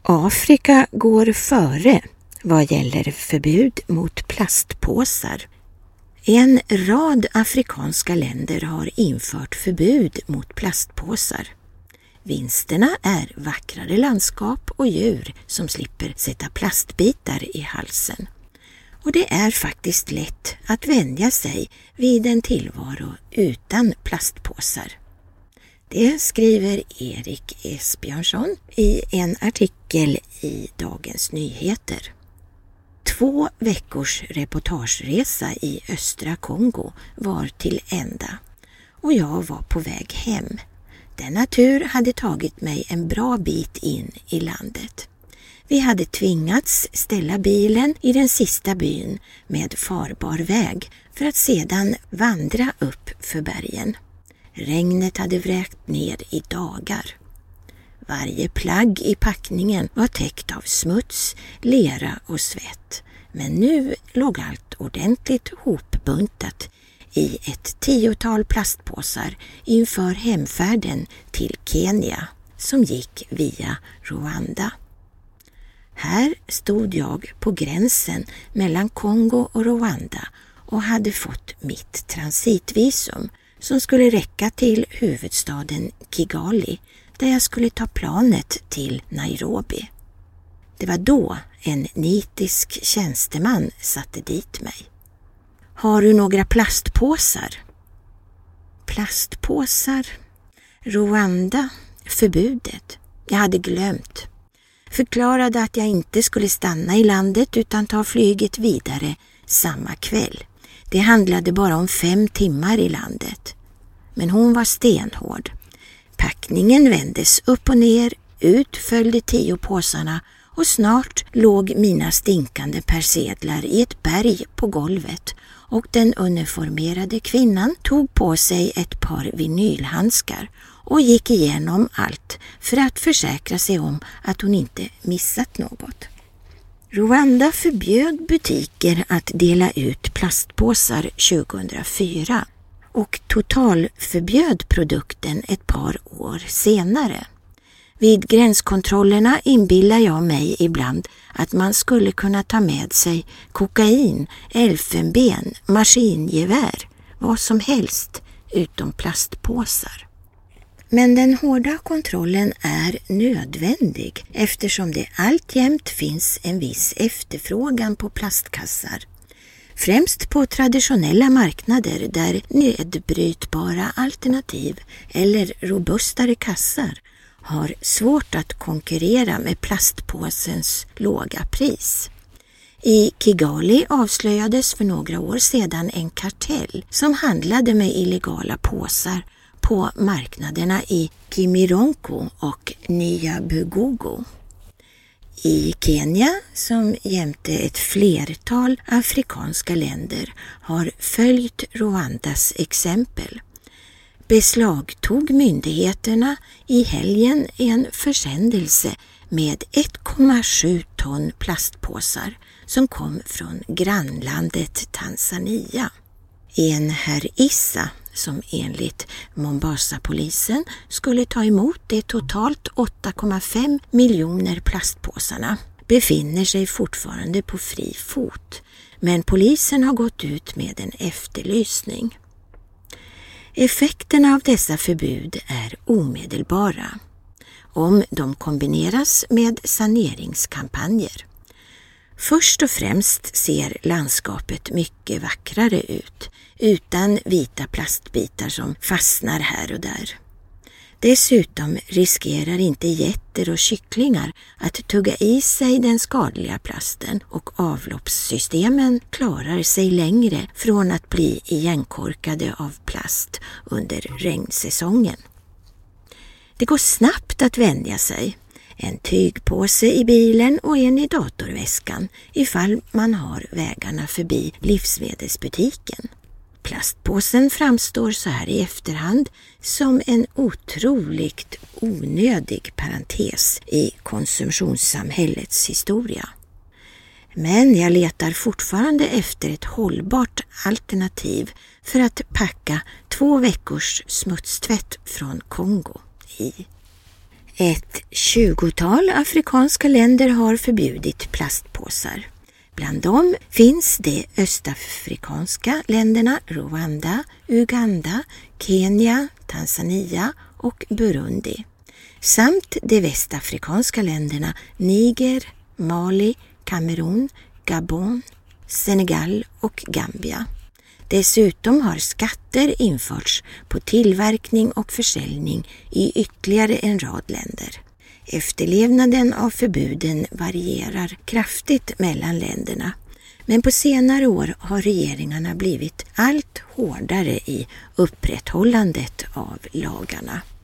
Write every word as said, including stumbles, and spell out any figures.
Afrika går före vad gäller förbud mot plastpåsar. En rad afrikanska länder har infört förbud mot plastpåsar. Vinsterna är vackrare landskap och djur som slipper sätta plastbitar i halsen. Och det är faktiskt lätt att vänja sig vid en tillvaro utan plastpåsar. Det skriver Erik Esbjörnsson i en artikel i Dagens Nyheter. Två veckors reportageresa i östra Kongo var till ända och jag var på väg hem. Denna tur hade tagit mig en bra bit in i landet. Vi hade tvingats ställa bilen i den sista byn med farbar väg för att sedan vandra upp för bergen. Regnet hade vräkt ner i dagar. Varje plagg i packningen var täckt av smuts, lera och svett. Men nu låg allt ordentligt hopbuntat i ett tiotal plastpåsar inför hemfärden till Kenya som gick via Rwanda. Här stod jag på gränsen mellan Kongo och Rwanda och hade fått mitt transitvisum som skulle räcka till huvudstaden Kigali där jag skulle ta planet till Nairobi. Det var då en nitisk tjänsteman satte dit mig. Har du några plastpåsar? Plastpåsar? Rwanda? Förbudet? Jag hade glömt. Förklarade att jag inte skulle stanna i landet utan ta flyget vidare samma kväll. Det handlade bara om fem timmar i landet. Men hon var stenhård. Packningen vändes upp och ner, ut följde tio påsarna och snart låg mina stinkande persedlar i ett berg på golvet och den uniformerade kvinnan tog på sig ett par vinylhandskar och gick igenom allt för att försäkra sig om att hon inte missat något. Rwanda förbjöd butiker att dela ut plastpåsar tjugohundrafyra och totalförbjöd produkten ett par år senare. Vid gränskontrollerna inbillar jag mig ibland att man skulle kunna ta med sig kokain, elfenben, maskingevär, vad som helst utom plastpåsar. Men den hårda kontrollen är nödvändig eftersom det alltjämt finns en viss efterfrågan på plastkassar. Främst på traditionella marknader där nedbrytbara alternativ eller robustare kassar har svårt att konkurrera med plastpåsens låga pris. I Kigali avslöjades för några år sedan en kartell som handlade med illegala påsar på marknaderna i Kimironko och Nyabugogo. I Kenya, som jämte ett flertal afrikanska länder har följt Rwandas exempel, beslagtog myndigheterna i helgen en försändelse med ett komma sju ton plastpåsar som kom från grannlandet Tanzania. En herr Issa, som enligt Mombasa-polisen skulle ta emot de totalt åtta komma fem miljoner plastpåsarna, befinner sig fortfarande på fri fot, men polisen har gått ut med en efterlysning. Effekterna av dessa förbud är omedelbara om de kombineras med saneringskampanjer. Först och främst ser landskapet mycket vackrare ut, utan vita plastbitar som fastnar här och där. Dessutom riskerar inte getter och kycklingar att tugga i sig den skadliga plasten och avloppssystemen klarar sig längre från att bli igenkorkade av plast under regnsäsongen. Det går snabbt att vänja sig. En tygpåse i bilen och en i datorväskan ifall man har vägarna förbi livsmedelsbutiken. Plastpåsen framstår så här i efterhand som en otroligt onödig parentes i konsumtionssamhällets historia. Men jag letar fortfarande efter ett hållbart alternativ för att packa två veckors smutstvätt från Kongo i. Ett tjugotal afrikanska länder har förbjudit plastpåsar. Bland dem finns de östafrikanska länderna Rwanda, Uganda, Kenya, Tanzania och Burundi. Samt de västafrikanska länderna Niger, Mali, Kamerun, Gabon, Senegal och Gambia. Dessutom har skatter införts på tillverkning och försäljning i ytterligare en rad länder. Efterlevnaden av förbuden varierar kraftigt mellan länderna, men på senare år har regeringarna blivit allt hårdare i upprätthållandet av lagarna.